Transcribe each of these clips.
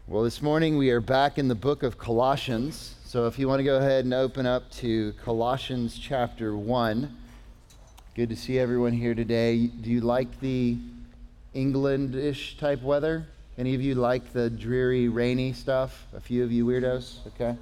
Well, this morning we are back in the book of Colossians. So if you want to go ahead and open up to Colossians chapter 1. Good to see everyone here today. Do you like the England-ish type weather? Any of you like the dreary, rainy stuff? A few of you weirdos? Okay.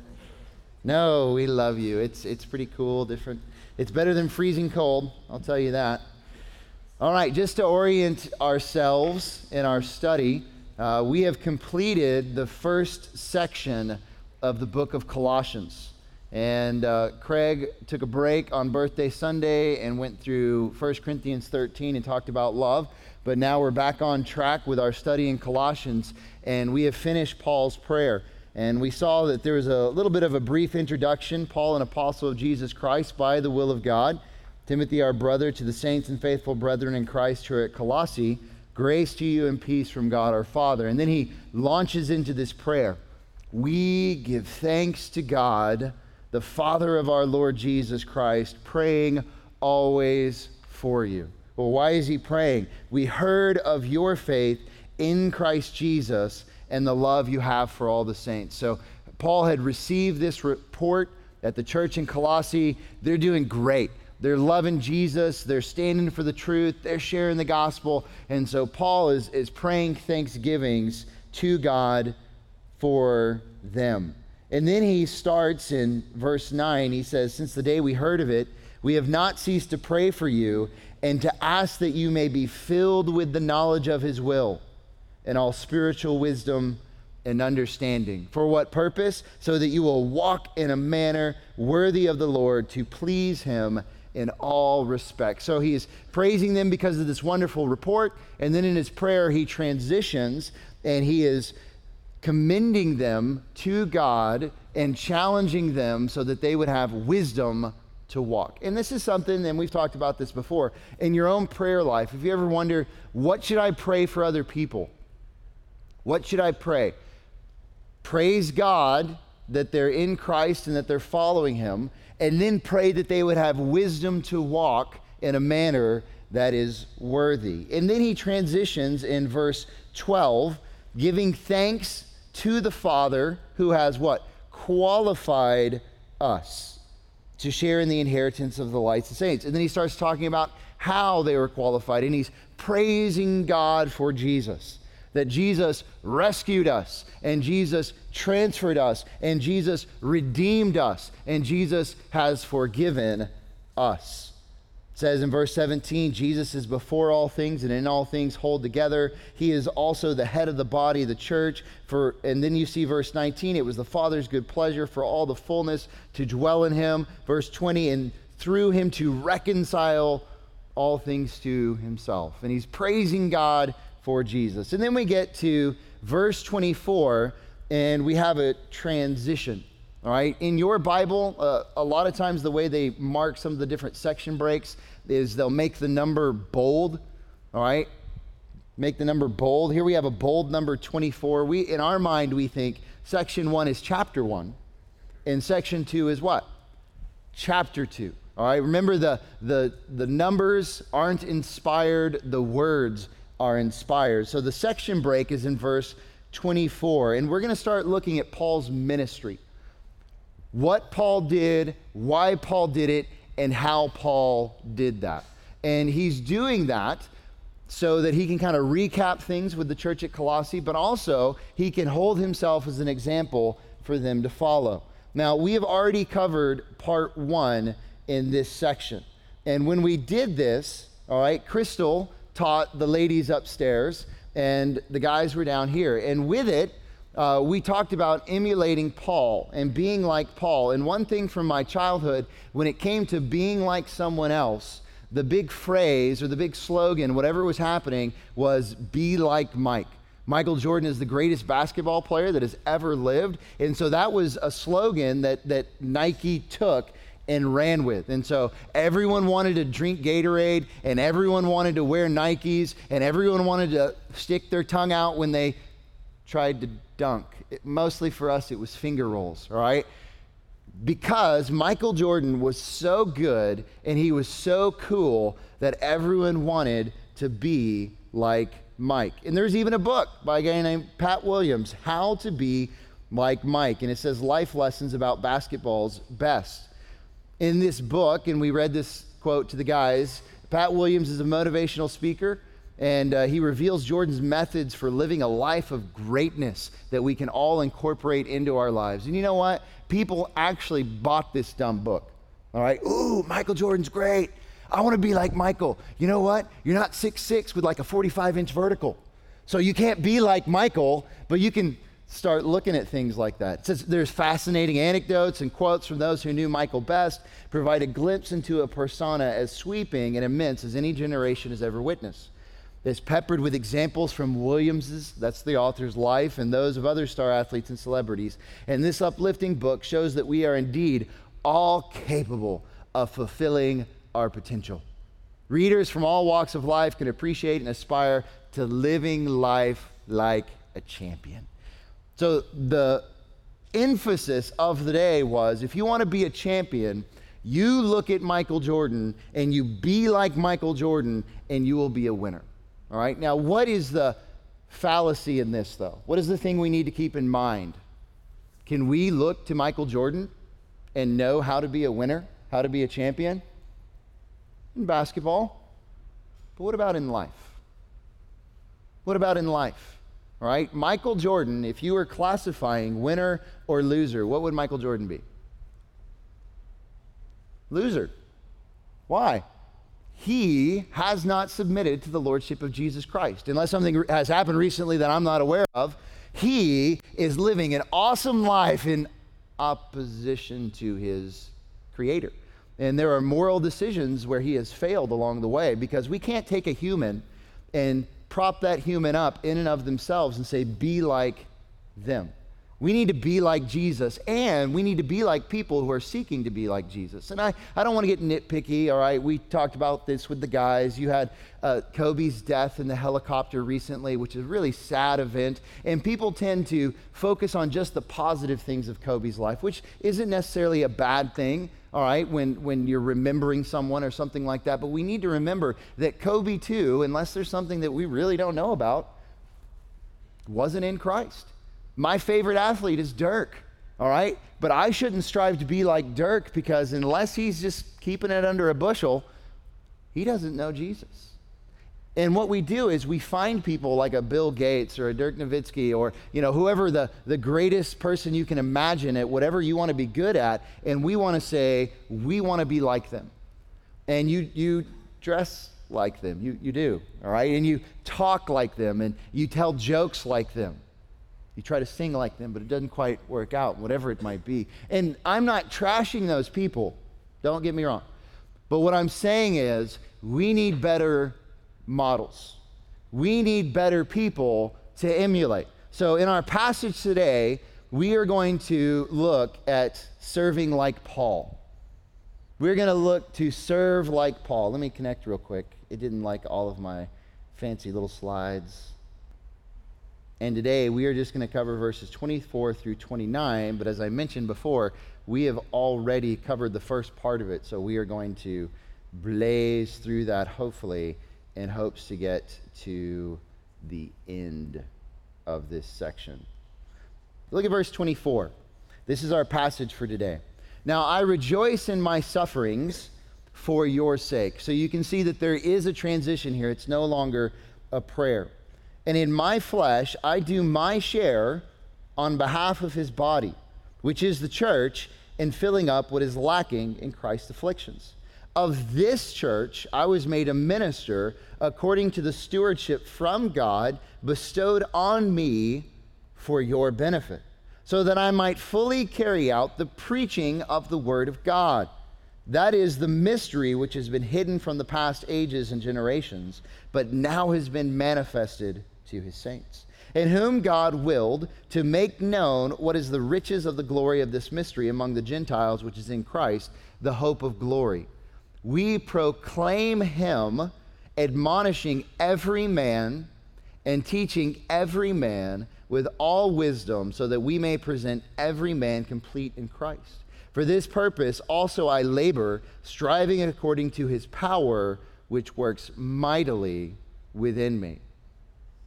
No, we love you. It's pretty cool, different. It's better than freezing cold, I'll tell you that. All right, just to orient ourselves in our study, we have completed the first section of the book of Colossians. And Craig took a break on birthday Sunday and went through 1 Corinthians 13 and talked about love. But now we're back on track with our study in Colossians, and we have finished Paul's prayer. And we saw that there was a little bit of a brief introduction. Paul, an apostle of Jesus Christ by the will of God. Timothy, our brother, to the saints and faithful brethren in Christ who are at Colossae, grace to you and peace from God our Father. And then he launches into this prayer. We give thanks to God, the Father of our Lord Jesus Christ, praying always for you. Well, why is he praying? We heard of your faith in Christ Jesus and the love you have for all the saints. So Paul had received this report that the church in Colossae, they're doing great. They're loving Jesus, they're standing for the truth, they're sharing the gospel. And so Paul is praying thanksgivings to God for them. And then he starts in verse 9, he says, since the day we heard of it, we have not ceased to pray for you and to ask that you may be filled with the knowledge of his will and all spiritual wisdom and understanding. For what purpose? So that you will walk in a manner worthy of the Lord, to please him in all respects. So he is praising them because of this wonderful report, and then in his prayer he transitions and he is commending them to God and challenging them so that they would have wisdom to walk. And this is something, and we've talked about this before, in your own prayer life. If you ever wonder, what should I pray for other people? What should I pray? Praise God that they're in Christ and that they're following him, and then pray that they would have wisdom to walk in a manner that is worthy. And then he transitions in verse 12, giving thanks to the Father who has what? Qualified us to share in the inheritance of the lights and saints. And then he starts talking about how they were qualified, and he's praising God for Jesus. That Jesus rescued us, and Jesus transferred us, and Jesus redeemed us, and Jesus has forgiven us. It says in verse 17, Jesus is before all things, and in all things hold together. He is also the head of the body, the church. And then you see verse 19, it was the Father's good pleasure for all the fullness to dwell in him. Verse 20, and through him to reconcile all things to himself. And he's praising God for Jesus. And then we get to verse 24, and we have a transition. All right, in your Bible, a lot of times the way they mark some of the different section breaks is they'll make the number bold. All right, make the number bold. Here we have a bold number 24. In our mind, we think section 1 is chapter 1, and section 2 is what? Chapter 2. All right, remember the numbers aren't inspired, the words are inspired. So the section break is in verse 24, and we're going to start looking at Paul's ministry. What Paul did, why Paul did it, and how Paul did that. And he's doing that so that he can kind of recap things with the church at Colossae, but also he can hold himself as an example for them to follow. Now, we have already covered part 1 in this section. And when we did this, all right, Crystal taught the ladies upstairs, and the guys were down here. And with it, we talked about emulating Paul and being like Paul. And one thing from my childhood, when it came to being like someone else, the big phrase or the big slogan, whatever was happening, was be like Mike. Michael Jordan is the greatest basketball player that has ever lived. And so that was a slogan that Nike took and ran with. And so everyone wanted to drink Gatorade, and everyone wanted to wear Nikes, and everyone wanted to stick their tongue out when they tried to dunk. Mostly for us, it was finger rolls, all right? Because Michael Jordan was so good and he was so cool that everyone wanted to be like Mike. And there's even a book by a guy named Pat Williams, How to Be Like Mike. And it says life lessons about basketball's best. In this book, and we read this quote to the guys, Pat Williams is a motivational speaker, and he reveals Jordan's methods for living a life of greatness that we can all incorporate into our lives. And you know what? People actually bought this dumb book. All right? Ooh, Michael Jordan's great. I want to be like Michael. You know what? You're not 6'6" with like a 45-inch vertical. So you can't be like Michael, but you can start looking at things like that. It says there's fascinating anecdotes and quotes from those who knew Michael best, provide a glimpse into a persona as sweeping and immense as any generation has ever witnessed. It's peppered with examples from Williams's, that's the author's, life and those of other star athletes and celebrities. And this uplifting book shows that we are indeed all capable of fulfilling our potential. Readers from all walks of life can appreciate and aspire to living life like a champion. So the emphasis of the day was, if you want to be a champion, you look at Michael Jordan and you be like Michael Jordan and you will be a winner. All right? Now, what is the fallacy in this, though? What is the thing we need to keep in mind? Can we look to Michael Jordan and know how to be a winner, how to be a champion? In basketball. But what about in life? What about in life? All right, Michael Jordan, if you were classifying winner or loser, what would Michael Jordan be? Loser. Why? He has not submitted to the lordship of Jesus Christ. Unless something has happened recently that I'm not aware of, he is living an awesome life in opposition to his Creator. And there are moral decisions where he has failed along the way, because we can't take a human and prop that human up in and of themselves and say, be like them. We need to be like Jesus, and we need to be like people who are seeking to be like Jesus. And I don't want to get nitpicky, all right? We talked about this with the guys. You had Kobe's death in the helicopter recently, which is a really sad event. And people tend to focus on just the positive things of Kobe's life, which isn't necessarily a bad thing, all right, when you're remembering someone or something like that. But we need to remember that Kobe, too, unless there's something that we really don't know about, wasn't in Christ. My favorite athlete is Dirk, all right? But I shouldn't strive to be like Dirk, because unless he's just keeping it under a bushel, he doesn't know Jesus. And what we do is we find people like a Bill Gates or a Dirk Nowitzki, or whoever the greatest person you can imagine at whatever you want to be good at, and we want to say, we want to be like them. And you dress like them, you do, all right? And you talk like them, and you tell jokes like them. You try to sing like them, but it doesn't quite work out, whatever it might be. And I'm not trashing those people, don't get me wrong. But what I'm saying is, we need better models. We need better people to emulate. So in our passage today, we are going to look at serving like Paul. We're going to look to serve like Paul. Let me connect real quick. It didn't like all of my fancy little slides. And today we are just going to cover verses 24 through 29, but as I mentioned before, we have already covered the first part of it, so we are going to blaze through that, hopefully, in hopes to get to the end of this section. Look at verse 24. This is our passage for today. Now, I rejoice in my sufferings for your sake. So you can see that there is a transition here. It's no longer a prayer. And in my flesh, I do my share on behalf of his body, which is the church, in filling up what is lacking in Christ's afflictions. Of this church, I was made a minister according to the stewardship from God bestowed on me for your benefit, so that I might fully carry out the preaching of the word of God. That is the mystery which has been hidden from the past ages and generations, but now has been manifested to his saints, in whom God willed to make known what is the riches of the glory of this mystery among the Gentiles, which is in Christ, the hope of glory. We proclaim him, admonishing every man and teaching every man with all wisdom, so that we may present every man complete in Christ. For this purpose also I labor, striving according to his power, which works mightily within me.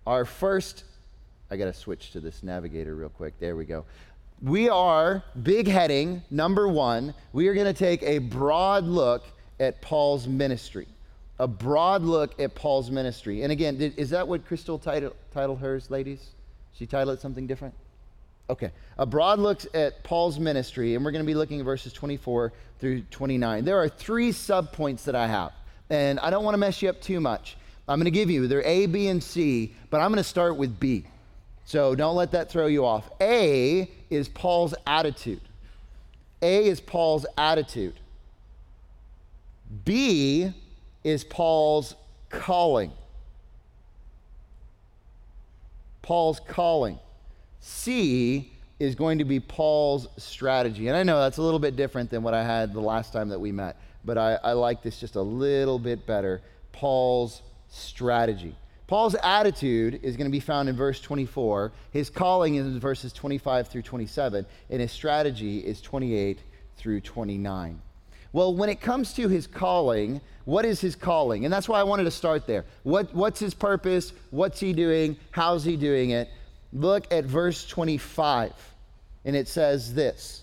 our first, I got to switch to this navigator real quick. There we go. We are, big heading, number 1, we are going to take a broad look at Paul's ministry. A broad look at Paul's ministry. And again, is that what Crystal titled hers, ladies? She titled it something different? Okay. A broad look at Paul's ministry, and we're going to be looking at verses 24 through 29. There are 3 subpoints that I have, and I don't want to mess you up too much. I'm going to give you, they're A, B, and C, but I'm going to start with B. So don't let that throw you off. A is Paul's attitude. A is Paul's attitude. B is Paul's calling. Paul's calling. C is going to be Paul's strategy. And I know that's a little bit different than what I had the last time that we met, but I like this just a little bit better. Paul's strategy. Paul's attitude is going to be found in verse 24. His calling is in verses 25 through 27, and his strategy is 28 through 29. Well, when it comes to his calling, what is his calling? And that's why I wanted to start there. What's his purpose? What's he doing? How's he doing it? Look at verse 25, and it says this: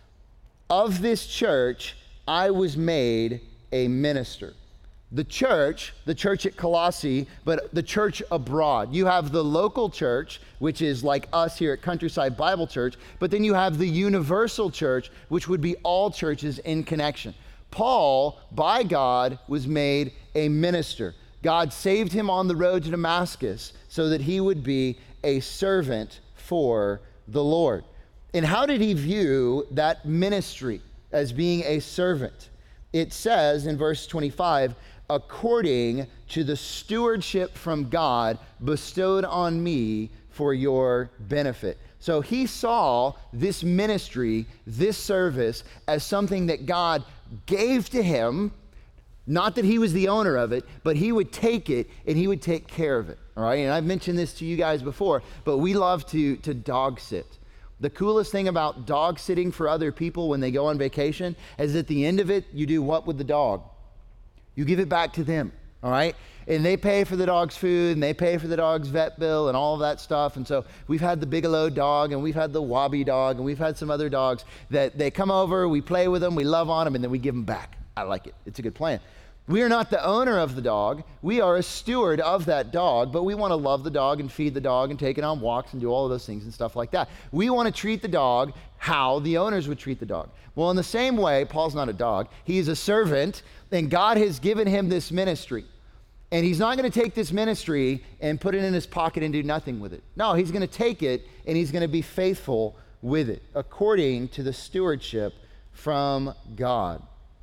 "Of this church I was made a minister." The church at Colossae, but the church abroad. You have the local church, which is like us here at Countryside Bible Church, but then you have the universal church, which would be all churches in connection. Paul, by God, was made a minister. God saved him on the road to Damascus so that he would be a servant for the Lord. And how did he view that ministry as being a servant? It says in verse 25, "According to the stewardship from God bestowed on me for your benefit." So he saw this ministry, this service, as something that God gave to him. Not that he was the owner of it, but he would take it and he would take care of it. All right. And I've mentioned this to you guys before, but we love to dog sit. The coolest thing about dog sitting for other people when they go on vacation is at the end of it, you do what with the dog? You give it back to them. All right. And they pay for the dog's food and they pay for the dog's vet bill and all of that stuff. And so we've had the Bigelow dog and we've had the Wabi dog and we've had some other dogs that they come over, we play with them, we love on them, and then we give them back. I like it. It's a good plan. We are not the owner of the dog. We are a steward of that dog, but we want to love the dog and feed the dog and take it on walks and do all of those things and stuff like that. We want to treat the dog how the owners would treat the dog. Well, in the same way, Paul's not a dog. He's a servant, and God has given him this ministry. And he's not going to take this ministry and put it in his pocket and do nothing with it. No, he's going to take it and he's going to be faithful with it according to the stewardship from God.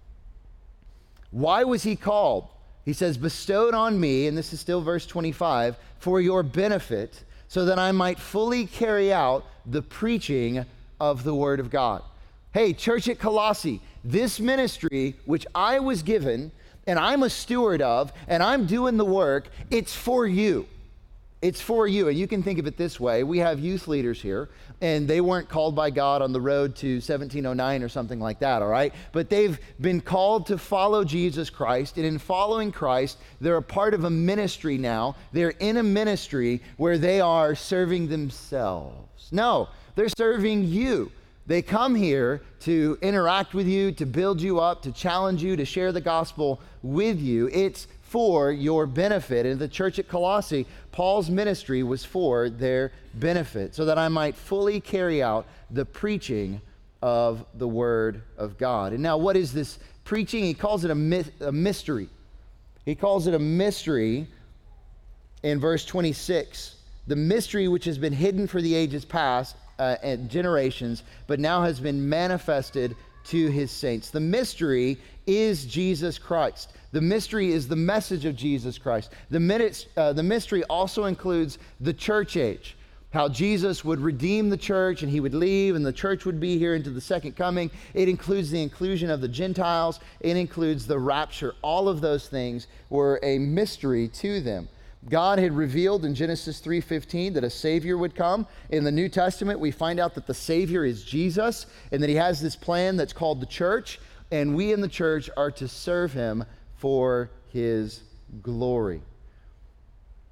Why was he called? He says, bestowed on me, and this is still verse 25, for your benefit, so that I might fully carry out the preaching of the word of God. Hey, church at Colossae, this ministry, which I was given, and I'm a steward of, and I'm doing the work, it's for you. It's for you. And you can think of it this way. We have youth leaders here, and they weren't called by God on the road to 1709 or something like that, all right? But they've been called to follow Jesus Christ, and in following Christ, they're a part of a ministry now. They're in a ministry where they are serving themselves. No, they're serving you. They come here to interact with you, to build you up, to challenge you, to share the gospel with you. It's for your benefit. And the church at Colossae, Paul's ministry was for their benefit, so that I might fully carry out the preaching of the word of God. And now, what is this preaching? He calls it a mystery. He calls it a mystery in verse 26. The mystery which has been hidden for the ages past and generations, but now has been manifested to his saints. The mystery is Jesus Christ. The mystery is the message of Jesus Christ. The mystery also includes the church age, how Jesus would redeem the church and he would leave and the church would be here into the second coming. It includes the inclusion of the Gentiles. It includes the rapture. All of those things were a mystery to them. God had revealed in Genesis 3:15 that a Savior would come. In the New Testament, we find out that the Savior is Jesus and that he has this plan that's called the church, and we in the church are to serve him for his glory.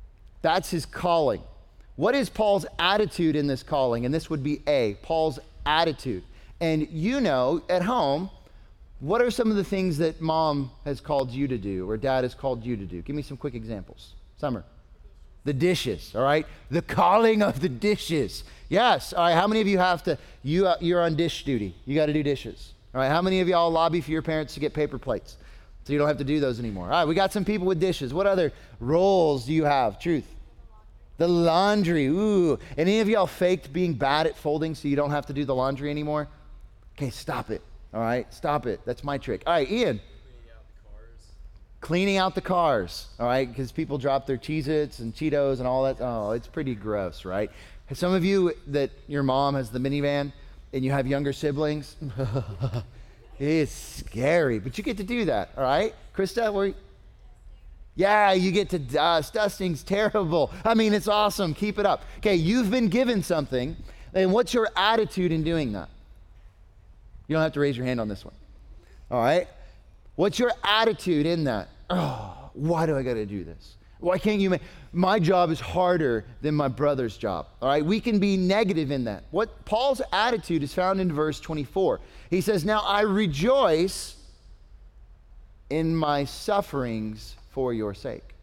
That's his calling. What is Paul's attitude in this calling? And this would be A, Paul's attitude. And you know, at home, what are some of the things that mom has called you to do or dad has called you to do? Give me some quick examples. Summer. The dishes, all right? The calling of the dishes. Yes, all right, how many of you have to, you're on dish duty. You got to do dishes. All right, how many of y'all lobby for your parents to get paper plates so you don't have to do those anymore? All right, we got some people with dishes. What other roles do you have? Truth. The laundry, ooh. Any of y'all faked being bad at folding so you don't have to do the laundry anymore? Okay, stop it, all right? Stop it. That's my trick. All right, Ian. Cleaning out the cars, all right? Because people drop their Cheez-Its and Cheetos and all that. Oh, it's pretty gross, right? Some of you that your mom has the minivan and you have younger siblings, it's scary, but you get to do that, all right? Krista, yeah, you get to dust. Dusting's terrible. I mean, it's awesome. Keep it up. Okay, you've been given something, and what's your attitude in doing that? You don't have to raise your hand on this one. All right? What's your attitude in that? Oh, why do I got to do this? Why can't you my job is harder than my brother's job. All right? We can be negative in that. What Paul's attitude is found in verse 24. He says, "Now I rejoice in my sufferings for your sake."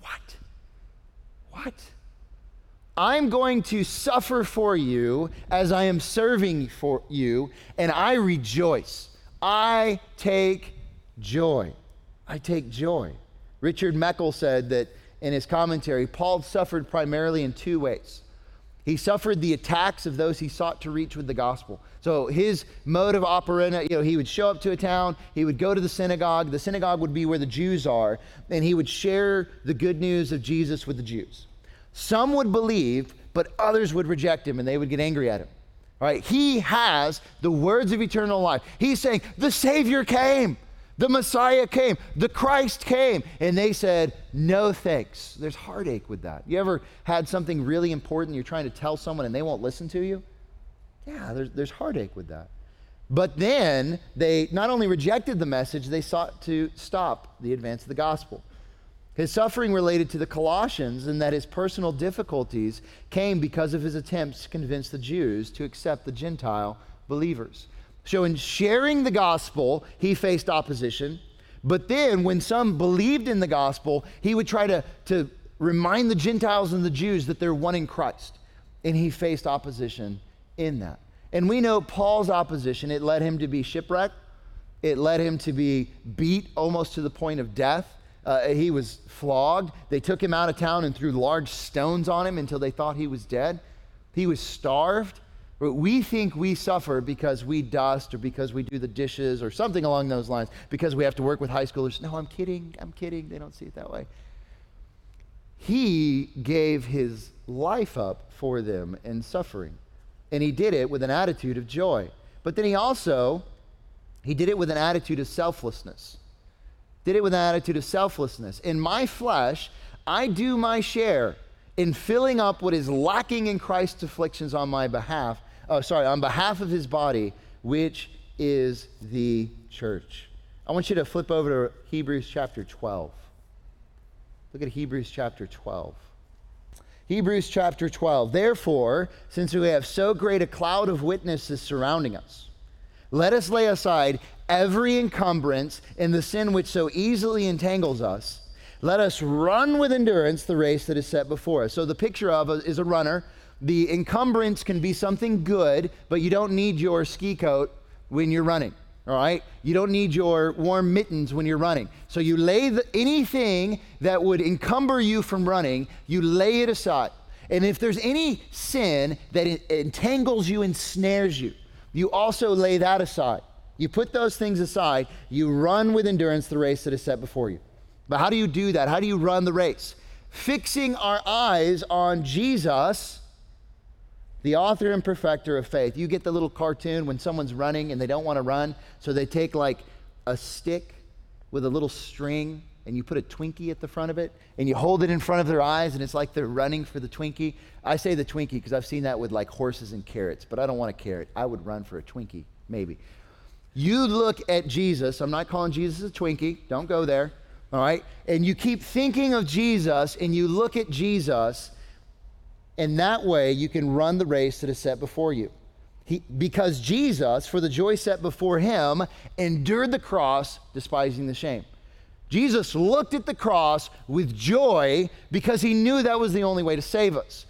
What? I'm going to suffer for you as I am serving for you, and I rejoice. I take joy. Richard Meckel said that in his commentary, Paul suffered primarily in two ways. He suffered the attacks of those he sought to reach with the gospel. So his mode of operandi, he would show up to a town, he would go to the synagogue. The synagogue would be where the Jews are, and he would share the good news of Jesus with the Jews. Some would believe, but others would reject him, and they would get angry at him. All right? He has the words of eternal life. He's saying, the Savior came. The Messiah came, the Christ came, and they said, no thanks. There's heartache with that. You ever had something really important you're trying to tell someone and they won't listen to you? Yeah, there's heartache with that. But then they not only rejected the message, they sought to stop the advance of the gospel. His suffering related to the Colossians, and that his personal difficulties came because of his attempts to convince the Jews to accept the Gentile believers. So in sharing the gospel, he faced opposition. But then when some believed in the gospel, he would try to remind the Gentiles and the Jews that they're one in Christ. And he faced opposition in that. And we know Paul's opposition, it led him to be shipwrecked. It led him to be beat almost to the point of death. He was flogged. They took him out of town and threw large stones on him until they thought he was dead. He was starved. We think we suffer because we dust or because we do the dishes or something along those lines, because we have to work with high schoolers. No, I'm kidding. They don't see it that way. He gave his life up for them in suffering, and he did it with an attitude of joy. But then he did it with an attitude of selflessness. In my flesh, I do my share in filling up what is lacking in Christ's afflictions on behalf of his body, which is the church. I want you to flip over to Hebrews chapter 12. Look at Hebrews chapter 12. Hebrews chapter 12. Therefore, since we have so great a cloud of witnesses surrounding us, let us lay aside every encumbrance and the sin which so easily entangles us. Let us run with endurance the race that is set before us. So the picture is a runner. The encumbrance can be something good, but you don't need your ski coat when you're running, all right? You don't need your warm mittens when you're running. So you lay anything that would encumber you from running, you lay it aside. And if there's any sin that entangles you and snares you, you also lay that aside. You put those things aside, you run with endurance the race that is set before you. But how do you do that? How do you run the race? Fixing our eyes on Jesus, the author and perfecter of faith. You get the little cartoon when someone's running and they don't want to run, so they take like a stick with a little string and you put a Twinkie at the front of it and you hold it in front of their eyes and it's like they're running for the Twinkie. I say the Twinkie because I've seen that with like horses and carrots, but I don't want a carrot. I would run for a Twinkie, maybe. You look at Jesus. I'm not calling Jesus a Twinkie. Don't go there. all right? And you keep thinking of Jesus and you look at Jesus, and that way you can run the race that is set before you. Because Jesus, for the joy set before him, endured the cross, despising the shame. Jesus looked at the cross with joy because he knew that was the only way to save us.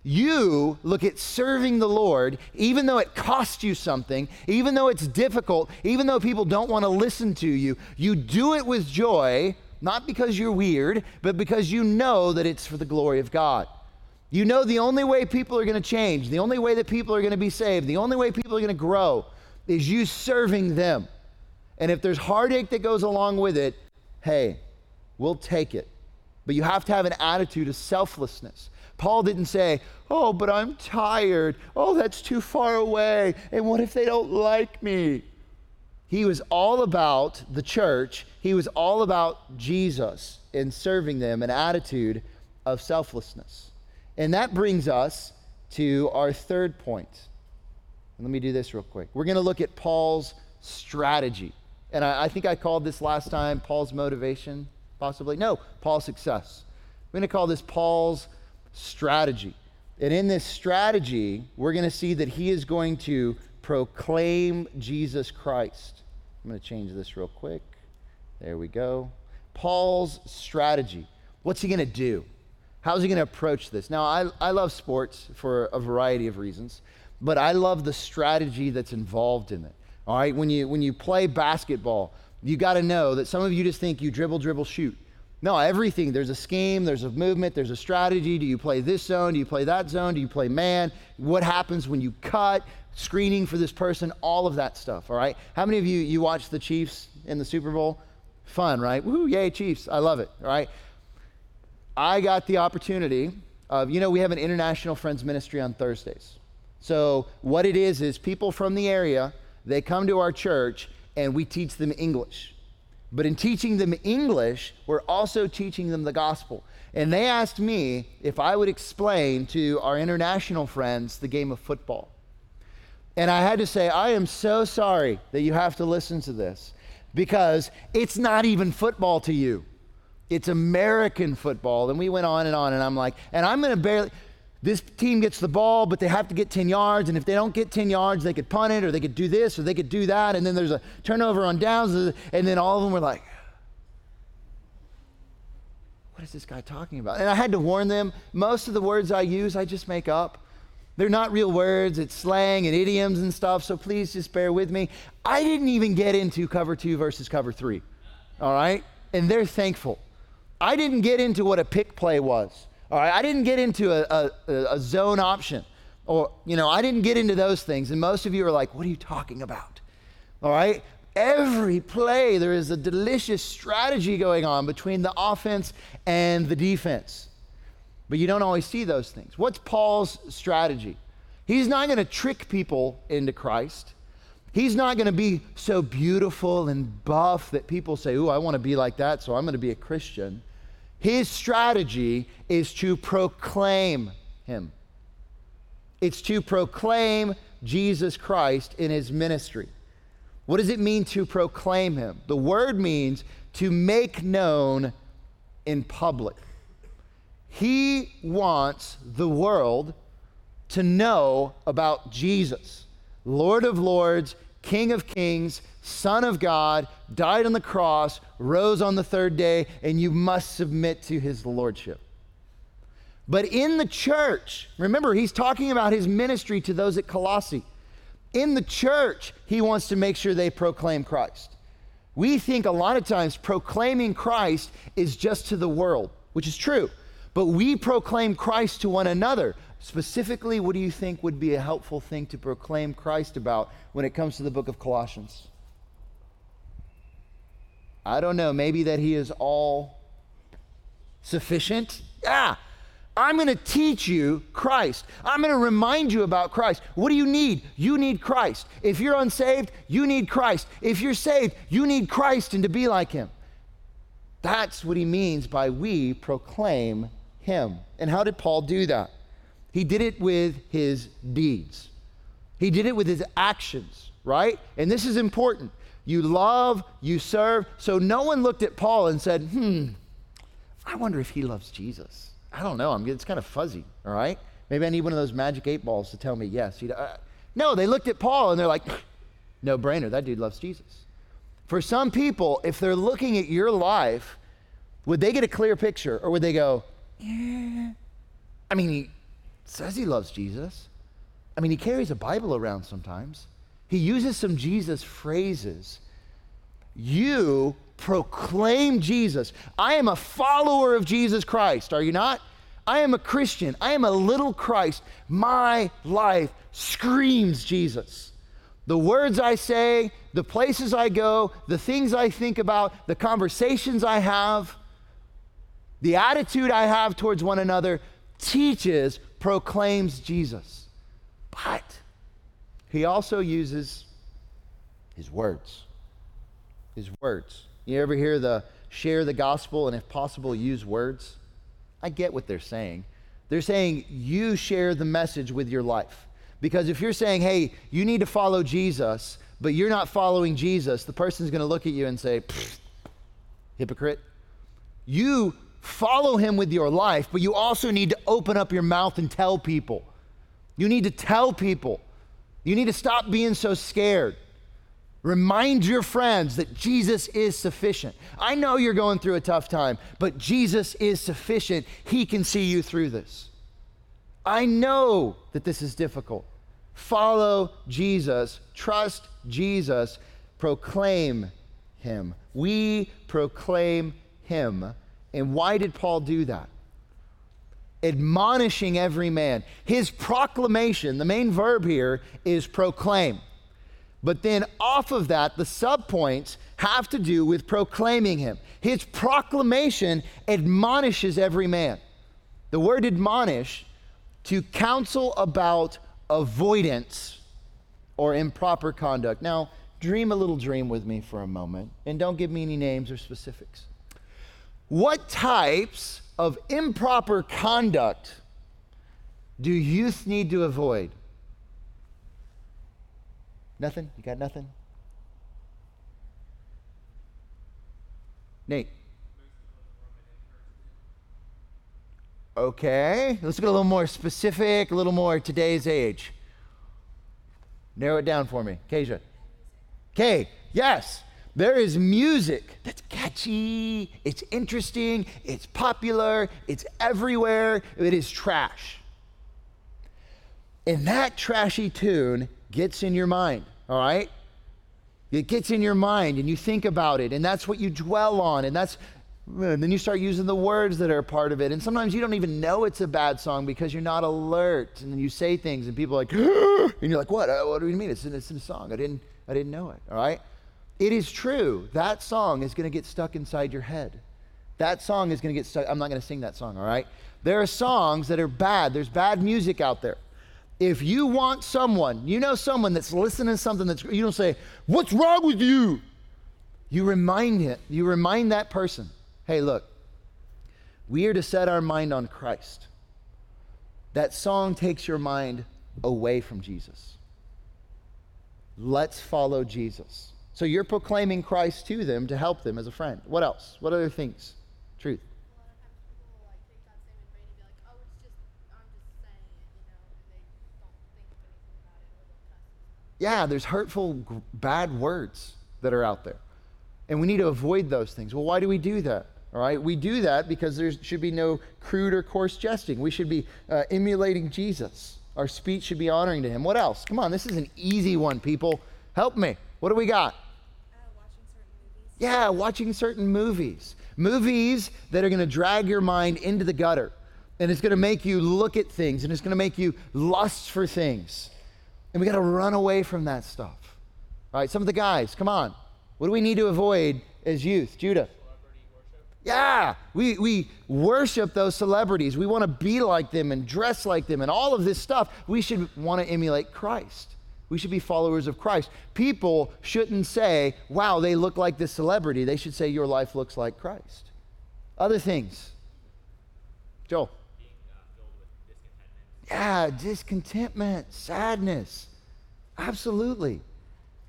You look at serving the Lord, even though it costs you something, even though it's difficult, even though people don't want to listen to you, you do it with joy, not because you're weird, but because you know that it's for the glory of God. You know the only way people are going to change, the only way that people are going to be saved, the only way people are going to grow is you serving them. And if there's heartache that goes along with it, hey, we'll take it. But you have to have an attitude of selflessness. Paul didn't say, oh, but I'm tired. Oh, that's too far away. And what if they don't like me? He was all about the church. He was all about Jesus and serving them, an attitude of selflessness. And that brings us to our third point. And let me do this real quick. We're going to look at Paul's strategy. And I think I called this last time Paul's motivation, possibly. No, Paul's success. We're going to call this Paul's strategy. And in this strategy, we're going to see that he is going to proclaim Jesus Christ. I'm going to change this real quick. There we go. Paul's strategy. What's he going to do? How's he going to approach this? Now, I love sports for a variety of reasons, but I love the strategy that's involved in it. All right, when you play basketball, you got to know that some of you just think you dribble, dribble, shoot. No, everything. There's a scheme, there's a movement, there's a strategy. Do you play this zone? Do you play that zone? Do you play man? What happens when you cut? Screening for this person, all of that stuff, all right? How many of you watch the Chiefs in the Super Bowl? Fun, right? Woo, yay, Chiefs. I love it, all right? I got the opportunity of, we have an international friends ministry on Thursdays. So what it is people from the area, they come to our church and we teach them English. But in teaching them English, we're also teaching them the gospel. And they asked me if I would explain to our international friends the game of football. And I had to say, I am so sorry that you have to listen to this because it's not even football to you. It's American football. And we went on, and I'm like, and I'm going to this team gets the ball, but they have to get 10 yards. And if they don't get 10 yards, they could punt it, or they could do this, or they could do that. And then there's a turnover on downs. And then all of them were like, what is this guy talking about? And I had to warn them, most of the words I use, I just make up. They're not real words. It's slang and idioms and stuff. So please just bear with me. I didn't even get into cover 2 versus cover 3. All right? And they're thankful. I didn't get into what a pick play was. All right, I didn't get into a zone option, or I didn't get into those things. And most of you are like, "What are you talking about?" All right, every play there is a delicious strategy going on between the offense and the defense, but you don't always see those things. What's Paul's strategy? He's not going to trick people into Christ. He's not going to be so beautiful and buff that people say, "Ooh, I want to be like that, so I'm going to be a Christian." His strategy is to proclaim him. It's to proclaim Jesus Christ in his ministry. What does it mean to proclaim him? The word means to make known in public. He wants the world to know about Jesus, Lord of Lords, King of Kings, Son of God, died on the cross, rose on the third day, and you must submit to his lordship. But in the church, remember, he's talking about his ministry to those at Colossae. In the church, he wants to make sure they proclaim Christ. We think a lot of times proclaiming Christ is just to the world, which is true. But we proclaim Christ to one another. Specifically, what do you think would be a helpful thing to proclaim Christ about when it comes to the book of Colossians? I don't know, maybe that he is all sufficient? Yeah, I'm going to teach you Christ. I'm going to remind you about Christ. What do you need? You need Christ. If you're unsaved, you need Christ. If you're saved, you need Christ and to be like him. That's what he means by we proclaim him. And how did Paul do that? He did it with his deeds. He did it with his actions, right? And this is important. you love, you serve. So no one looked at Paul and said, I wonder if he loves Jesus. I don't know. It's kind of fuzzy, all right? Maybe I need one of those magic 8 balls to tell me yes. No, they looked at Paul and they're like, no brainer, that dude loves Jesus. For some people, if they're looking at your life, would they get a clear picture, or would they go, yeah, I mean, he says he loves Jesus. I mean, he carries a Bible around sometimes. He uses some Jesus phrases. You proclaim Jesus. I am a follower of Jesus Christ, are you not? I am a Christian. I am a little Christ. My life screams Jesus. The words I say, the places I go, the things I think about, the conversations I have, the attitude I have towards one another teaches, proclaims Jesus. But he also uses his words. His words. You ever hear the share the gospel and if possible use words? I get what they're saying. They're saying you share the message with your life. Because if you're saying, hey, you need to follow Jesus, but you're not following Jesus, the person's going to look at you and say, hypocrite. You follow him with your life, but you also need to open up your mouth and tell people. You need to tell people. You need to stop being so scared. Remind your friends that Jesus is sufficient. I know you're going through a tough time, but Jesus is sufficient. He can see you through this. I know that this is difficult. Follow Jesus, trust Jesus, proclaim him. We proclaim him. And why did Paul do that? Admonishing every man. His proclamation, the main verb here is proclaim. But then off of that, the subpoints have to do with proclaiming him. His proclamation admonishes every man. The word admonish, to counsel about avoidance or improper conduct. Now, dream a little dream with me for a moment, and don't give me any names or specifics. What types of improper conduct do youth need to avoid? Nothing? You got nothing? Nate? Okay, let's get a little more specific, a little more today's age. Narrow it down for me. Kezia. Okay, yes. There is music that's catchy, it's interesting, it's popular, it's everywhere, it is trash. And that trashy tune gets in your mind, all right? It gets in your mind and you think about it, and that's what you dwell on, and then you start using the words that are a part of it. And sometimes you don't even know it's a bad song because you're not alert. And then you say things and people are like, and you're like, what? What do you mean? It's in a song. I didn't know it, all right? It is true. That song is going to get stuck inside your head. That song is going to get stuck. I'm not going to sing that song, all right? There are songs that are bad. There's bad music out there. If you want someone, you know someone that's listening to something that's, you don't say, what's wrong with you? You remind that person, hey, look, we are to set our mind on Christ. That song takes your mind away from Jesus. Let's follow Jesus. So you're proclaiming Christ to them to help them as a friend. What else? What other things? Truth. A lot of times people like take that same vein and be like, oh, I'm just saying it, and they don't think of anything about it, or they'll cuss. Yeah, there's hurtful, bad words that are out there. And we need to avoid those things. Well, why do we do that? All right, we do that because there should be no crude or coarse jesting. We should be emulating Jesus. Our speech should be honoring to him. What else? Come on, this is an easy one, people. Help me. What do we got? Watching certain movies. Yeah, watching certain movies. Movies that are going to drag your mind into the gutter. And it's going to make you look at things. And it's going to make you lust for things. And we got to run away from that stuff. All right, some of the guys, come on. What do we need to avoid as youth? Judah. Yeah, we worship those celebrities. We want to be like them and dress like them and all of this stuff. We should want to emulate Christ. We should be followers of Christ. People shouldn't say, wow, they look like this celebrity. They should say, your life looks like Christ. Other things. Joel. Being filled with discontentment. Yeah, discontentment, sadness. Absolutely.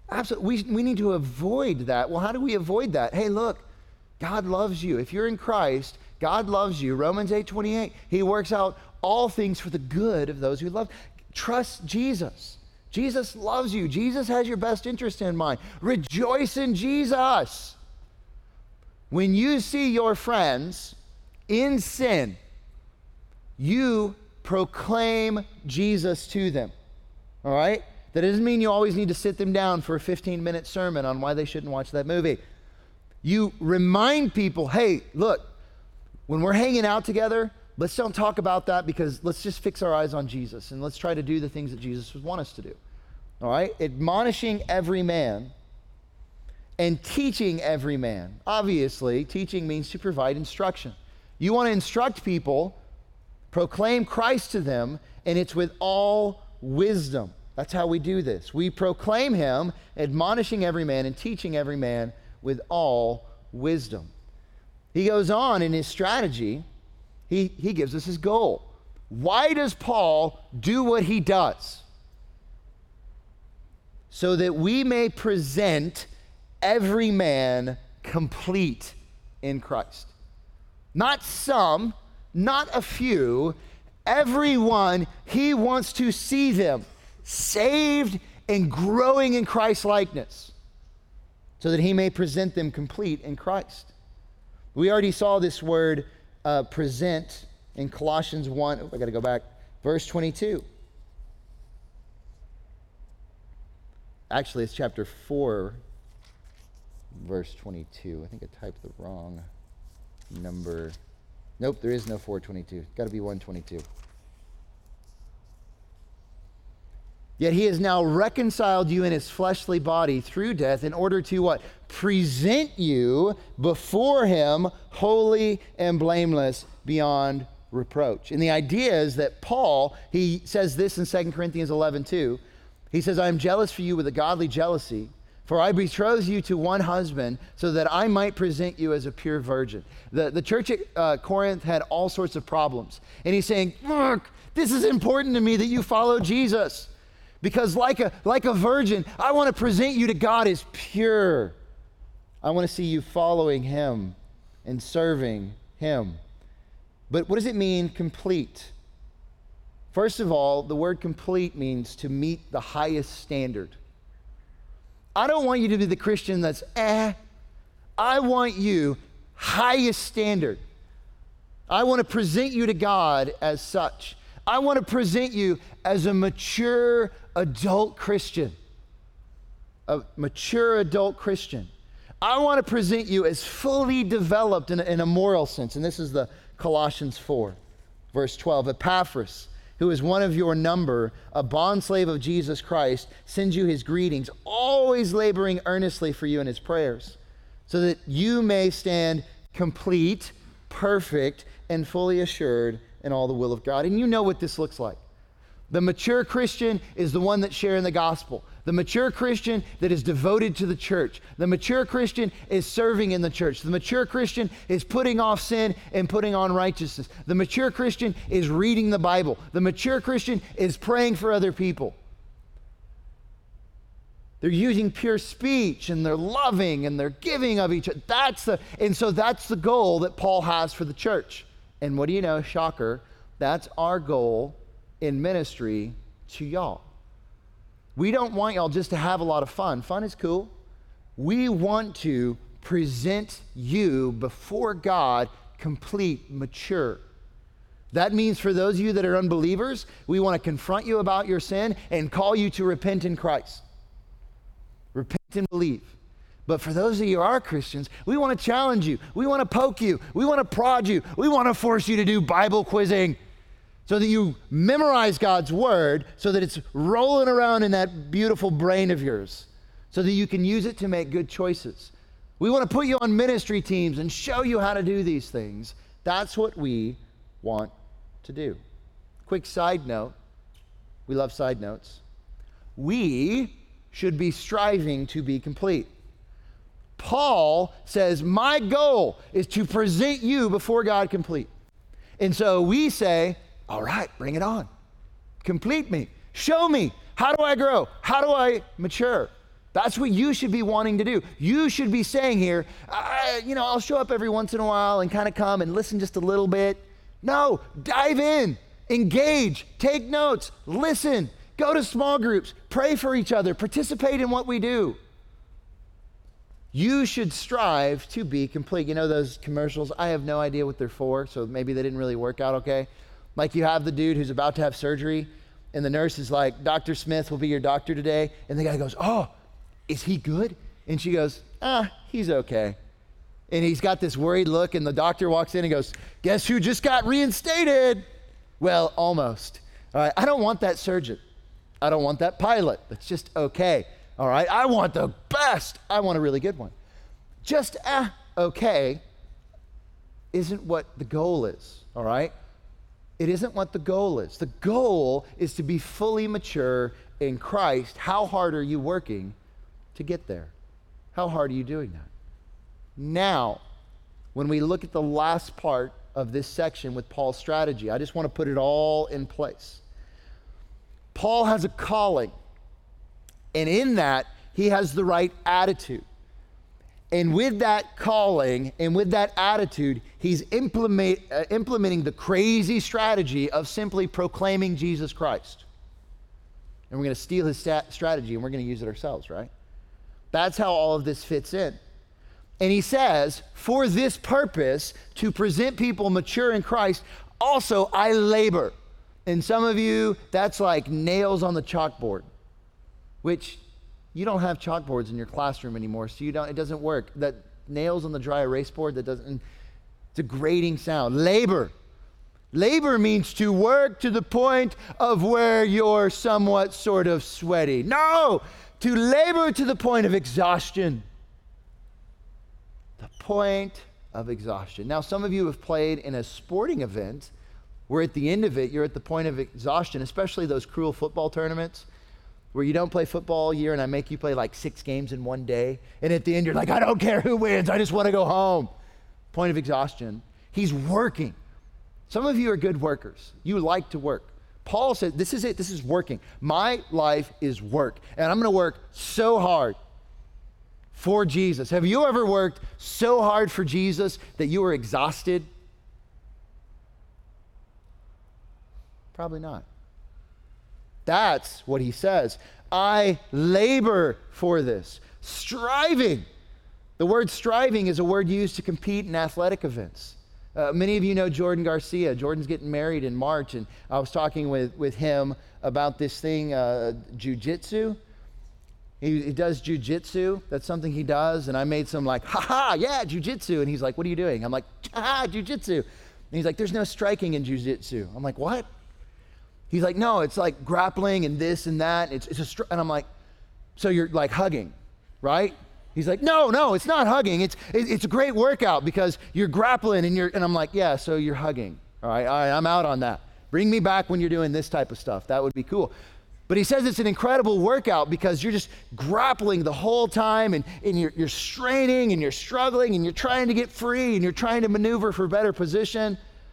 Absolutely. We need to avoid that. Well, how do we avoid that? Hey, look, God loves you. If you're in Christ, God loves you. Romans 8:28. He works out all things for the good of those who love. Trust Jesus. Jesus loves you. Jesus has your best interest in mind. Rejoice in Jesus. When you see your friends in sin, you proclaim Jesus to them. All right? That doesn't mean you always need to sit them down for a 15-minute sermon on why they shouldn't watch that movie. You remind people, hey, look, when we're hanging out together, let's don't talk about that, because let's just fix our eyes on Jesus and let's try to do the things that Jesus would want us to do. All right? Admonishing every man and teaching every man. Obviously, teaching means to provide instruction. You want to instruct people, proclaim Christ to them, and it's with all wisdom. That's how we do this. We proclaim him, admonishing every man and teaching every man with all wisdom. He goes on in his strategy. He gives us his goal. Why does Paul do what he does? So that we may present every man complete in Christ. Not some, not a few, everyone. He wants to see them saved and growing in Christ's likeness, so that he may present them complete in Christ. We already saw this word present in Colossians 1. I got to go back. Verse 22. Actually, it's chapter 4, verse 22. I think I typed the wrong number. Nope, there is no 422. Got to be 122. Yet he has now reconciled you in his fleshly body through death, in order to what? Present you before him holy and blameless beyond reproach. And the idea is that Paul, he says this in 2 Corinthians 11:2. He says, I am jealous for you with a godly jealousy, for I betroth you to one husband, so that I might present you as a pure virgin. The church at Corinth had all sorts of problems. And he's saying, look, this is important to me that you follow Jesus. Because like a virgin, I want to present you to God as pure. I want to see you following him and serving him. But what does it mean, complete? First of all, the word complete means to meet the highest standard. I don't want you to be the Christian that's I want you highest standard. I want to present you to God as such. I want to present you as a mature adult Christian. A mature adult Christian. I want to present you as fully developed in a moral sense. And this is the Colossians 4, verse 12. Epaphras, who is one of your number, a bondslave of Jesus Christ, sends you his greetings, always laboring earnestly for you in his prayers, so that you may stand complete, perfect, and fully assured in all the will of God. And you know what this looks like. The mature Christian is the one that's sharing the gospel. The mature Christian that is devoted to the church. The mature Christian is serving in the church. The mature Christian is putting off sin and putting on righteousness. The mature Christian is reading the Bible. The mature Christian is praying for other people. They're using pure speech, and they're loving, and they're giving of each other. So that's the goal that Paul has for the church. And what do you know? Shocker. That's our goal in ministry to y'all. We don't want y'all just to have a lot of fun. Fun is cool. We want to present you before God complete, mature. That means for those of you that are unbelievers, we want to confront you about your sin and call you to repent in Christ. Repent and believe. But for those of you who are Christians, we want to challenge you. We want to poke you. We want to prod you. We want to force you to do Bible quizzing so that you memorize God's word, so that it's rolling around in that beautiful brain of yours, so that you can use it to make good choices. We want to put you on ministry teams and show you how to do these things. That's what we want to do. Quick side note. We love side notes. We should be striving to be complete. Paul says, my goal is to present you before God complete. And so we say, all right, bring it on. Complete me. Show me. How do I grow? How do I mature? That's what you should be wanting to do. You should be saying here, I'll show up every once in a while and kind of come and listen just a little bit. No, dive in, engage, take notes, listen, go to small groups, pray for each other, participate in what we do. You should strive to be complete. You know those commercials? I have no idea what they're for, so maybe they didn't really work out okay. Like you have the dude who's about to have surgery, and the nurse is like, Dr. Smith will be your doctor today. And the guy goes, oh, is he good? And she goes, he's okay. And he's got this worried look, and the doctor walks in and goes, guess who just got reinstated? Well, almost. All right, I don't want that surgeon. I don't want that pilot. That's just okay. All right, I want the best. I want a really good one. Just okay isn't what the goal is, all right? It isn't what the goal is. The goal is to be fully mature in Christ. How hard are you working to get there? How hard are you doing that? Now, when we look at the last part of this section with Paul's strategy, I just want to put it all in place. Paul has a calling, and in that, he has the right attitude. And with that calling and with that attitude, he's implementing the crazy strategy of simply proclaiming Jesus Christ. And we're going to steal his strategy and we're going to use it ourselves, right? That's how all of this fits in. And he says, for this purpose, to present people mature in Christ, also I labor. And some of you, that's like nails on the chalkboard, which you don't have chalkboards in your classroom anymore, so it doesn't work. That nails on the dry erase board, it's a grating sound. Labor. Labor means to work to the point of where you're somewhat sort of sweaty. No, to labor to the point of exhaustion. The point of exhaustion. Now, some of you have played in a sporting event where at the end of it, you're at the point of exhaustion, especially those cruel football tournaments where you don't play football all year and I make you play like 6 games in one day. And at the end, you're like, I don't care who wins. I just want to go home. Point of exhaustion. He's working. Some of you are good workers. You like to work. Paul said, this is it. This is working. My life is work. And I'm going to work so hard for Jesus. Have you ever worked so hard for Jesus that you were exhausted? Probably not. That's what he says. I labor for this. Striving. The word striving is a word used to compete in athletic events. Many of you know Jordan Garcia. Jordan's getting married in March, and I was talking with him about this thing, jiu-jitsu. He does jiu-jitsu. That's something he does, and I made some like, ha-ha, yeah, jiu-jitsu. And he's like, what are you doing? I'm like, ha-ha, jiu-jitsu. And he's like, there's no striking in jiu-jitsu. I'm like, what? He's like, no, it's like grappling and this and that. And I'm like, so you're like hugging, right? He's like, no, it's not hugging. It's a great workout because you're grappling and I'm like, yeah, so you're hugging. All right, I'm out on that. Bring me back when you're doing this type of stuff. That would be cool. But he says it's an incredible workout because you're just grappling the whole time and you're straining and you're struggling and you're trying to get free and you're trying to maneuver for better position.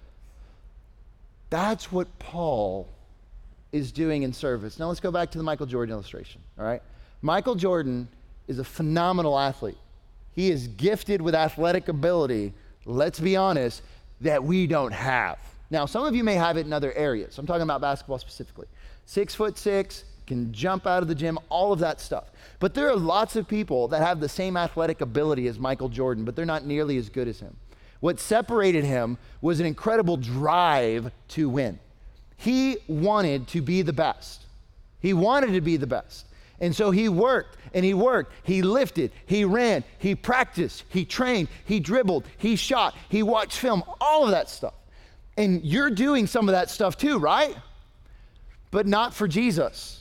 That's what Paul is doing in service. Now let's go back to the Michael Jordan illustration, all right? Michael Jordan is a phenomenal athlete. He is gifted with athletic ability, let's be honest, that we don't have. Now, some of you may have it in other areas. I'm talking about basketball specifically. 6'6", can jump out of the gym, all of that stuff. But there are lots of people that have the same athletic ability as Michael Jordan, but they're not nearly as good as him. What separated him was an incredible drive to win. He wanted to be the best. He wanted to be the best. And so he worked, he lifted, he ran, he practiced, he trained, he dribbled, he shot, he watched film, all of that stuff. And you're doing some of that stuff too, right? But not for Jesus.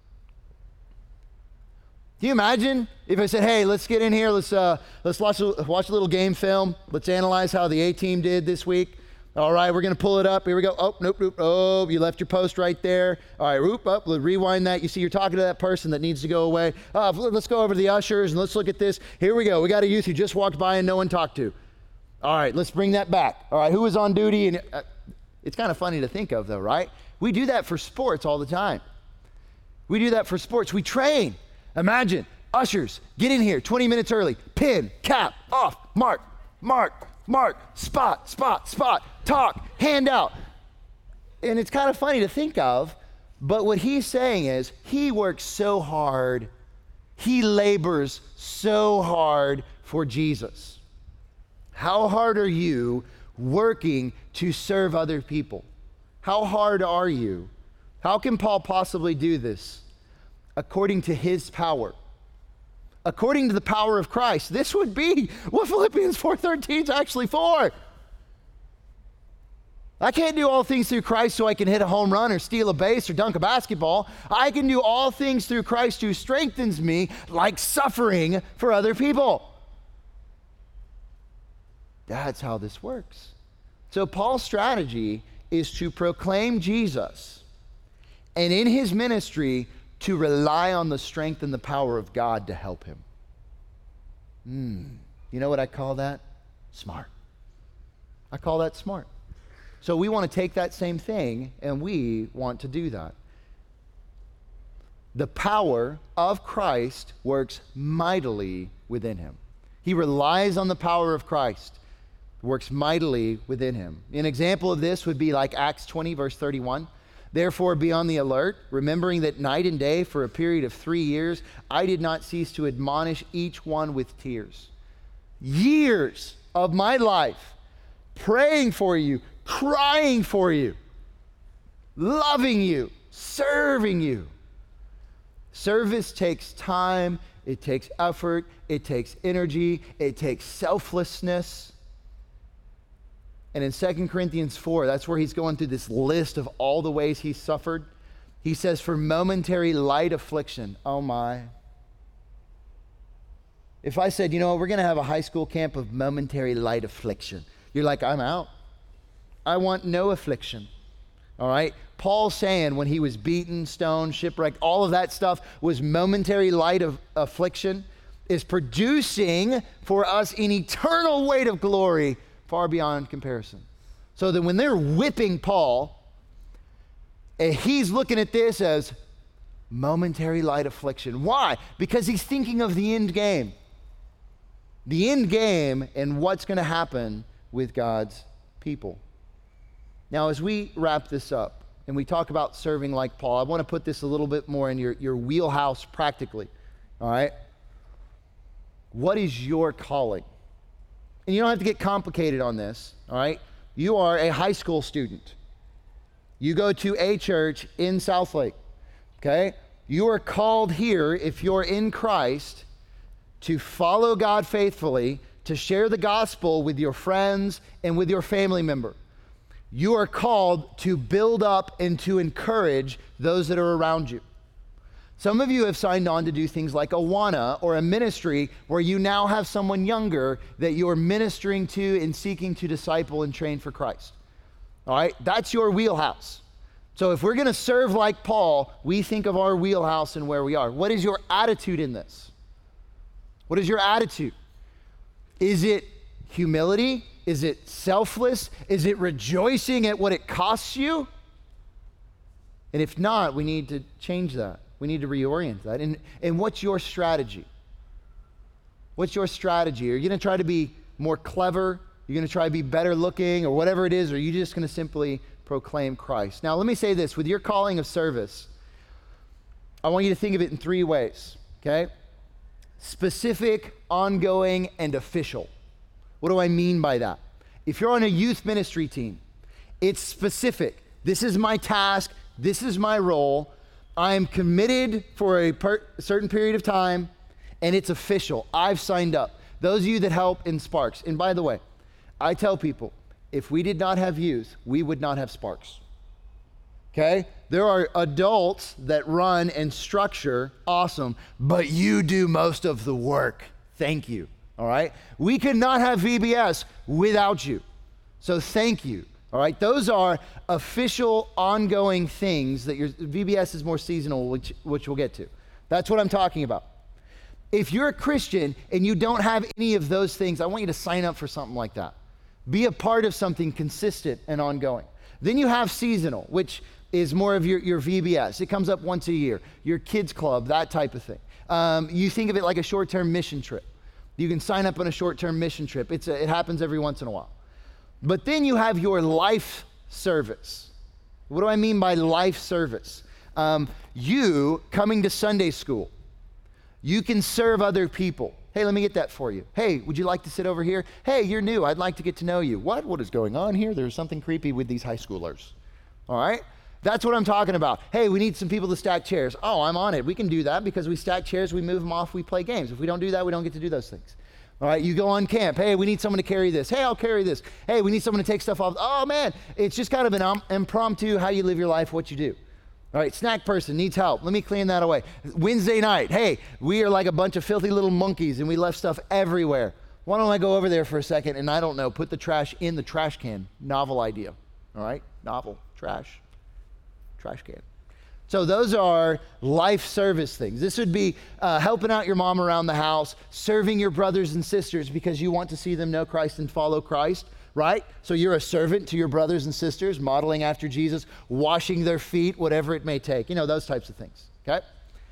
Can you imagine if I said, hey, let's get in here, let's watch a little game film, let's analyze how the A-team did this week. All right, we're going to pull it up. Here we go. Oh, nope. Oh, you left your post right there. All right, up. We'll rewind that. You see, you're talking to that person that needs to go away. Let's go over to the ushers and let's look at this. Here we go. We got a youth who just walked by and no one talked to. All right, let's bring that back. All right, who was on duty? And it's kind of funny to think of, though, right? We do that for sports all the time. We do that for sports. We train. Imagine Ushers, get in here 20 minutes early. Pin, cap, off, mark, mark, mark, spot, spot, spot, talk, hand out. And it's kind of funny to think of, but what he's saying is he works so hard, he labors so hard for Jesus. How hard are you working to serve other people? How hard are you? How can Paul possibly do this? According to his power. According to the power of Christ. This would be what Philippians 4:13 is actually for. I can't do all things through Christ so I can hit a home run or steal a base or dunk a basketball. I can do all things through Christ who strengthens me, like suffering for other people. That's how this works. So Paul's strategy is to proclaim Jesus, and in his ministry, to rely on the strength and the power of God to help him. You know what I call that? Smart. I call that smart. So we want to take that same thing and we want to do that. The power of Christ works mightily within him. He relies on the power of Christ, works mightily within him. An example of this would be like Acts 20, verse 31. Therefore, be on the alert, remembering that night and day for a period of 3 years, I did not cease to admonish each one with tears. Years of my life, praying for you, crying for you, loving you, serving you. Service takes time, it takes effort, it takes energy, it takes selflessness. And in 2 Corinthians 4, that's where he's going through this list of all the ways he suffered. He says, for momentary light affliction. Oh my. If I said, we're going to have a high school camp of momentary light affliction, you're like, I'm out. I want no affliction. All right? Paul's saying when he was beaten, stoned, shipwrecked, all of that stuff was momentary light of affliction, is producing for us an eternal weight of glory far beyond comparison. So that when they're whipping Paul, he's looking at this as momentary light affliction. Why? Because he's thinking of the end game. The end game and what's going to happen with God's people. Now, as we wrap this up and we talk about serving like Paul, I want to put this a little bit more in your wheelhouse practically. All right? What is your calling? And you don't have to get complicated on this, all right? You are a high school student. You go to a church in Southlake, okay? You are called here, if you're in Christ, to follow God faithfully, to share the gospel with your friends and with your family member. You are called to build up and to encourage those that are around you. Some of you have signed on to do things like Awana or a ministry where you now have someone younger that you're ministering to and seeking to disciple and train for Christ. All right, that's your wheelhouse. So if we're going to serve like Paul, we think of our wheelhouse and where we are. What is your attitude in this? What is your attitude? Is it humility? Is it selfless? Is it rejoicing at what it costs you? And if not, we need to change that. We need to reorient that. And what's your strategy? What's your strategy? Are you going to try to be more clever? You're going to try to be better looking or whatever it is, or are you just going to simply proclaim Christ? Now, let me say this. With your calling of service, I want you to think of it in 3 ways, okay? Specific, ongoing, and official. What do I mean by that? If you're on a youth ministry team, it's specific. This is my task. This is my role. I am committed for a certain period of time, and it's official. I've signed up. Those of you that help in Sparks, and by the way, I tell people, if we did not have youth, we would not have Sparks. Okay? There are adults that run and structure, awesome, but you do most of the work. Thank you. All right? We could not have VBS without you. So thank you. All right, those are official, ongoing things that your VBS is more seasonal, which we'll get to. That's what I'm talking about. If you're a Christian and you don't have any of those things, I want you to sign up for something like that. Be a part of something consistent and ongoing. Then you have seasonal, which is more of your VBS. It comes up once a year. Your kids club, that type of thing. You think of it like a short-term mission trip. You can sign up on a short-term mission trip. It happens every once in a while. But then you have your life service. What do I mean by life service? You coming to Sunday school. You can serve other people. Hey, let me get that for you. Hey, would you like to sit over here? Hey, you're new. I'd like to get to know you. What is going on here? There's something creepy with these high schoolers. All right? That's what I'm talking about. Hey, we need some people to stack chairs. Oh, I'm on it. We can do that because we stack chairs, we move them off, we play games. If we don't do that, we don't get to do those things. All right, you go on camp. Hey, we need someone to carry this. Hey, I'll carry this. Hey, we need someone to take stuff off. Oh, man, it's just kind of an impromptu how you live your life, what you do. All right, snack person needs help. Let me clean that away. Wednesday night, hey, we are like a bunch of filthy little monkeys and we left stuff everywhere. Why don't I go over there for a second and I don't know, put the trash in the trash can. Novel idea. All right, novel, trash can. So those are life service things. This would be helping out your mom around the house, serving your brothers and sisters because you want to see them know Christ and follow Christ. Right? So you're a servant to your brothers and sisters, modeling after Jesus, washing their feet, whatever it may take. You know, those types of things, okay?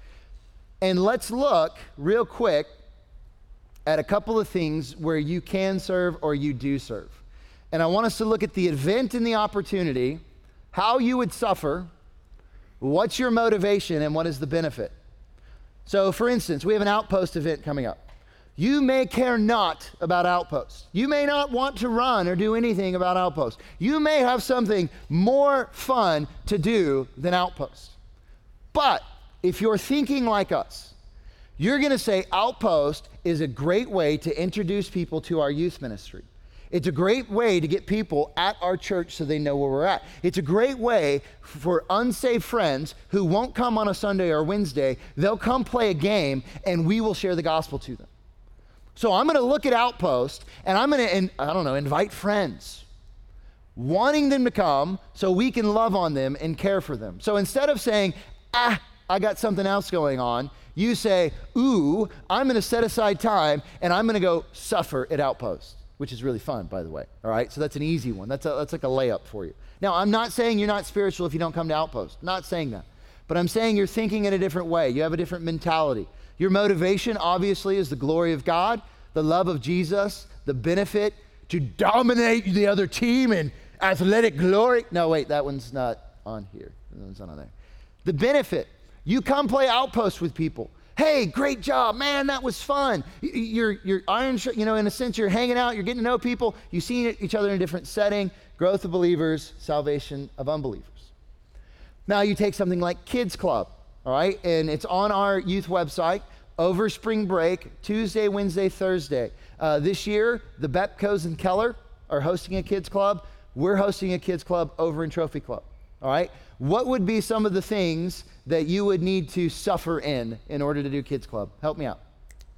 And let's look real quick at a couple of things where you can serve or you do serve. And I want us to look at the event and the opportunity, how you would suffer, what's your motivation, and what is the benefit. So, for instance, we have an Outpost event coming up. You may care not about Outpost. You may not want to run or do anything about Outpost. You may have something more fun to do than Outpost. But if you're thinking like us, you're going to say Outpost is a great way to introduce people to our youth ministry. It's a great way to get people at our church so they know where we're at. It's a great way for unsaved friends who won't come on a Sunday or Wednesday. They'll come play a game and we will share the gospel to them. So I'm going to look at Outpost and I'm going to, invite friends, wanting them to come so we can love on them and care for them. So instead of saying, I got something else going on, you say, ooh, I'm going to set aside time and I'm going to go suffer at Outpost, which is really fun, by the way. All right, so that's an easy one. That's like a layup for you. Now, I'm not saying you're not spiritual if you don't come to Outpost. Not saying that. But I'm saying you're thinking in a different way. You have a different mentality. Your motivation, obviously, is the glory of God, the love of Jesus, the benefit to dominate the other team in athletic glory. No, wait, that one's not on here. That one's not on there. The benefit, you come play Outpost with people. Hey, great job, man, that was fun. You're iron, in a sense, you're hanging out, you're getting to know people, you see each other in a different setting, growth of believers, salvation of unbelievers. Now you take something like Kids Club, all right? And it's on our youth website over spring break, Tuesday, Wednesday, Thursday. This year, the Bepkos and Keller are hosting a Kids Club. We're hosting a Kids Club over in Trophy Club, all right? What would be some of the things that you would need to suffer in order to do Kids Club? Help me out.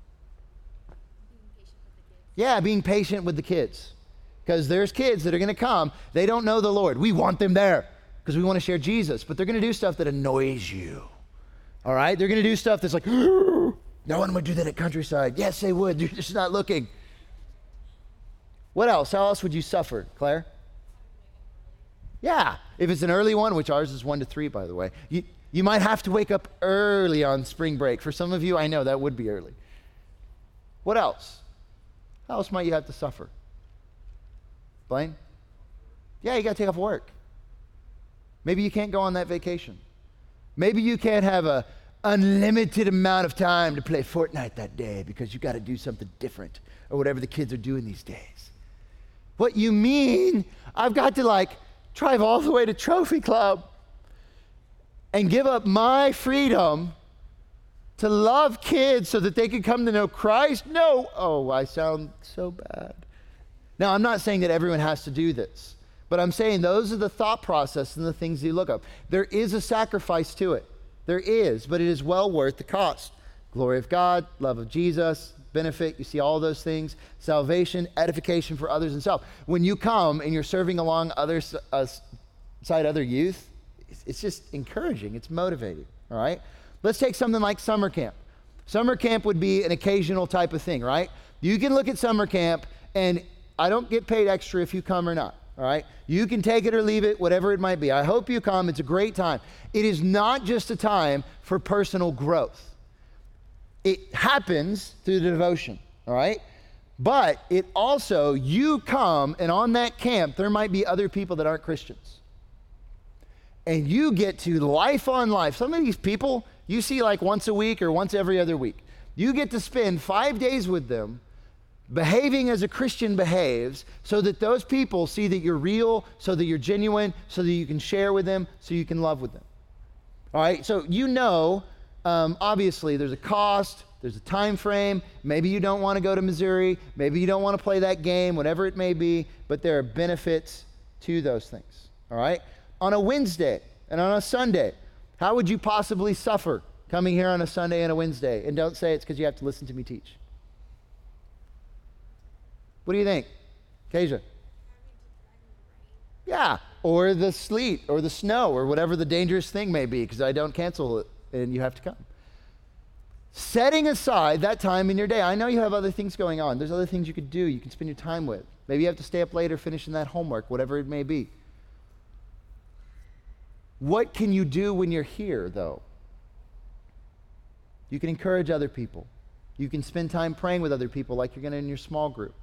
Being patient with the kids. Because there's kids that are going to come, they don't know the Lord. We want them there because we want to share Jesus, but they're going to do stuff that annoys you. All right? They're going to do stuff that's like, no one would do that at Countryside. Yes, they would. They're just not looking. What else? How else would you suffer, Claire? Yeah, if it's an early one, which ours is 1 to 3, by the way, you might have to wake up early on spring break. For some of you, I know that would be early. What else? How else might you have to suffer? Blaine? Yeah, you got to take off work. Maybe you can't go on that vacation. Maybe you can't have an unlimited amount of time to play Fortnite that day because you got to do something different or whatever the kids are doing these days. What you mean, I've got to drive all the way to Trophy Club and give up my freedom to love kids so that they can come to know Christ? No. Oh, I sound so bad. Now, I'm not saying that everyone has to do this, but I'm saying those are the thought process and the things you look up. There is a sacrifice to it. There is, but it is well worth the cost. Glory of God, love of Jesus, benefit, you see all those things, salvation, edification for others and self. When you come and you're serving along other youth, it's just encouraging, it's motivating, all right? Let's take something like summer camp. Summer camp would be an occasional type of thing, right? You can look at summer camp and I don't get paid extra if you come or not. all right? You can take it or leave it, whatever it might be. I hope you come. It's a great time. It is not just a time for personal growth. It happens through the devotion, all right? But it also, you come, and on that camp, there might be other people that aren't Christians. And you get to life on life. Some of these people you see like once a week or once every other week. You get to spend 5 days with them, behaving as a Christian behaves, so that those people see that you're real, so that you're genuine, so that you can share with them, so you can love with them. All right, so obviously there's a cost, there's a time frame. Maybe you don't want to go to Missouri, maybe you don't want to play that game, whatever it may be, but there are benefits to those things. All right, on a Wednesday and on a Sunday, how would you possibly suffer coming here on a Sunday and a Wednesday? And don't say it's because you have to listen to me teach. What do you think, Kasia? Yeah, or the sleet or the snow or whatever the dangerous thing may be, because I don't cancel it and you have to come. Setting aside that time in your day. I know you have other things going on. There's other things you could do, you can spend your time with. Maybe you have to stay up later finishing that homework, whatever it may be. What can you do when you're here, though? You can encourage other people. You can spend time praying with other people like you're going to in your small group.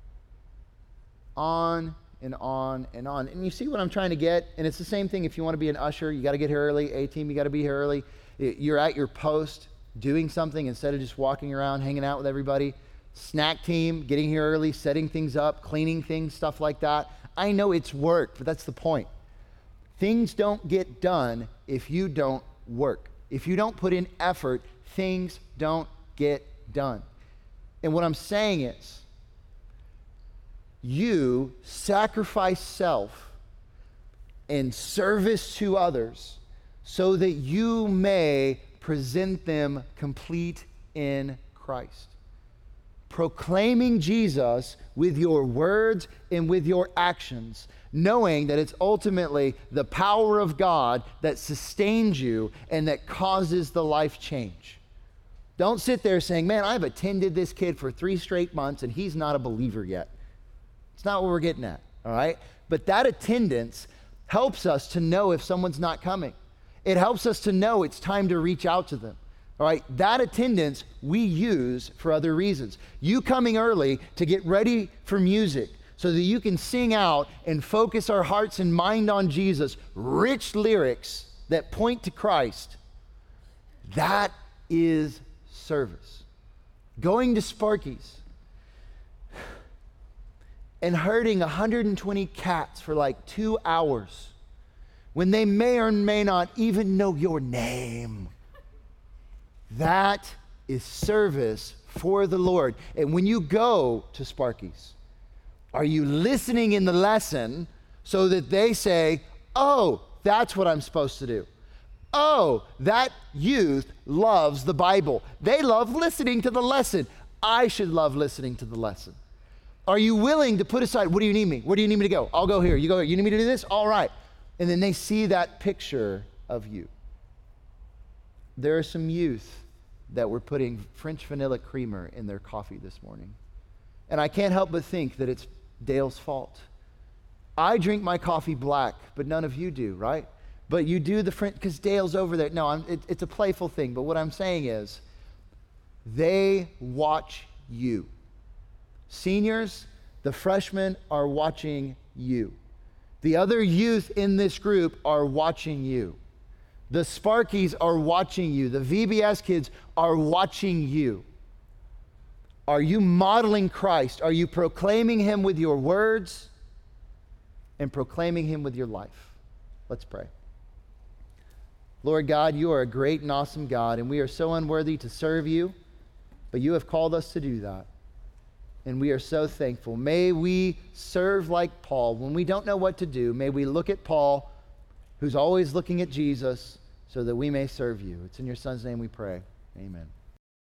On and on and on. And you see what I'm trying to get? And it's the same thing if you want to be an usher. You got to get here early. A-team, you got to be here early. You're at your post doing something instead of just walking around, hanging out with everybody. Snack team, getting here early, setting things up, cleaning things, stuff like that. I know it's work, but that's the point. Things don't get done if you don't work. If you don't put in effort, things don't get done. And what I'm saying is, you sacrifice self in service to others so that you may present them complete in Christ. Proclaiming Jesus with your words and with your actions, knowing that it's ultimately the power of God that sustains you and that causes the life change. Don't sit there saying, man, I've attended this kid for 3 straight months and he's not a believer yet. It's not what we're getting at, all right? But that attendance helps us to know if someone's not coming. It helps us to know it's time to reach out to them. All right, that attendance we use for other reasons. You coming early to get ready for music so that you can sing out and focus our hearts and mind on Jesus, rich lyrics that point to Christ, that is service. Going to Sparky's and herding 120 cats for like 2 hours when they may or may not even know your name. That is service for the Lord. And when you go to Sparky's, are you listening in the lesson so that they say, oh, that's what I'm supposed to do? Oh, that youth loves the Bible. They love listening to the lesson. I should love listening to the lesson. Are you willing to put aside, what do you need me? Where do you need me to go? I'll go here. You go here. You need me to do this? All right. And then they see that picture of you. There are some youth that were putting French vanilla creamer in their coffee this morning. And I can't help but think that it's Dale's fault. I drink my coffee black, but none of you do, right? But you do the French, because Dale's over there. No, it's a playful thing, but what I'm saying is, they watch you. Seniors, the freshmen are watching you. The other youth in this group are watching you. The Sparkies are watching you. The VBS kids are watching you. Are you modeling Christ? Are you proclaiming him with your words and proclaiming him with your life? Let's pray. Lord God, you are a great and awesome God, and we are so unworthy to serve you, but you have called us to do that. And we are so thankful. May we serve like Paul. When we don't know what to do, may we look at Paul, who's always looking at Jesus, so that we may serve you. It's in your Son's name we pray. Amen.